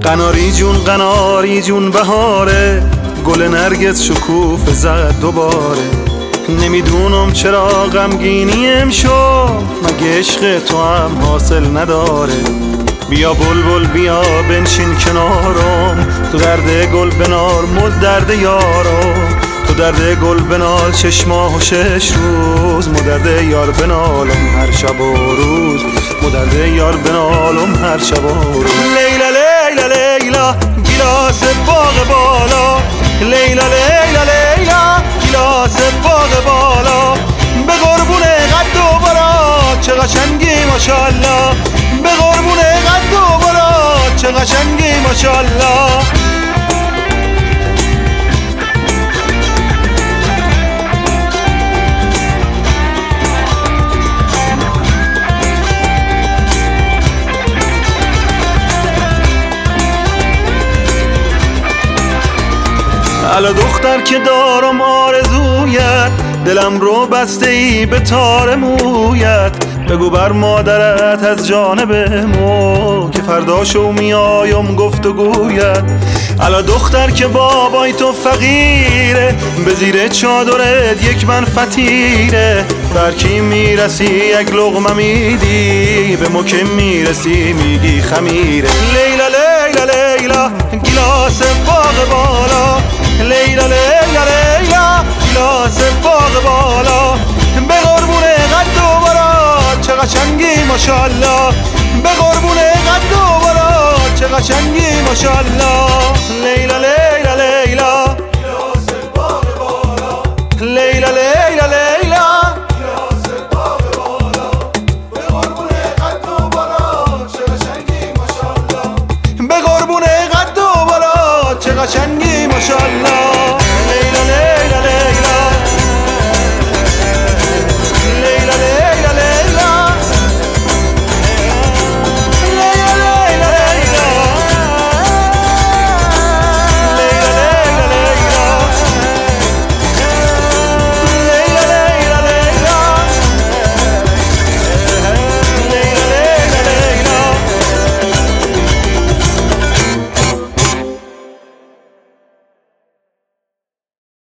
قناری جون بهاره، گل نرگس شکوفه زد دوباره. نمیدونم چرا غمگینی امشب، مگه عشق تو هم حاصل نداره. بیا بلبل بیا بنشین کنارم، تو درد گل بنال مد درد یارم. تو درد گل بنال 6 ماه و 6 روز، مدرد یار بنالم هر شب و روز. مدرد یار بنالم هر شب و روز. لیلا لیلا لیلا گیلاس باغ بالا، لیلا لیلا لیلا گیلاس باغ بالا. به قربون قد و برا چه قشنگی ماشاءالله، به قربون قد و برا چه قشنگی ماشاءالله. الا دختر که دارم آرزویت، دلم رو بسته ای به تار مویت. بگو بر مادرت از جانب مو، که فرداشو میایم گفتگویت. الا دختر که بابای تو فقیره، به زیر چادرت یک من فطیره. برکی میرسی یک لقمه میدی، به مو که میرسی میگی خمیره. لیلا لیلا لیلا گیلاس باغ بالا، لیلا لیلا لیلا گیلاس باغ بالا. به قربون قد و برا چه قشنگی ماشاءالله، به قربون قد و برا چه قشنگی ماشاءالله. لیلا لیلا لیلا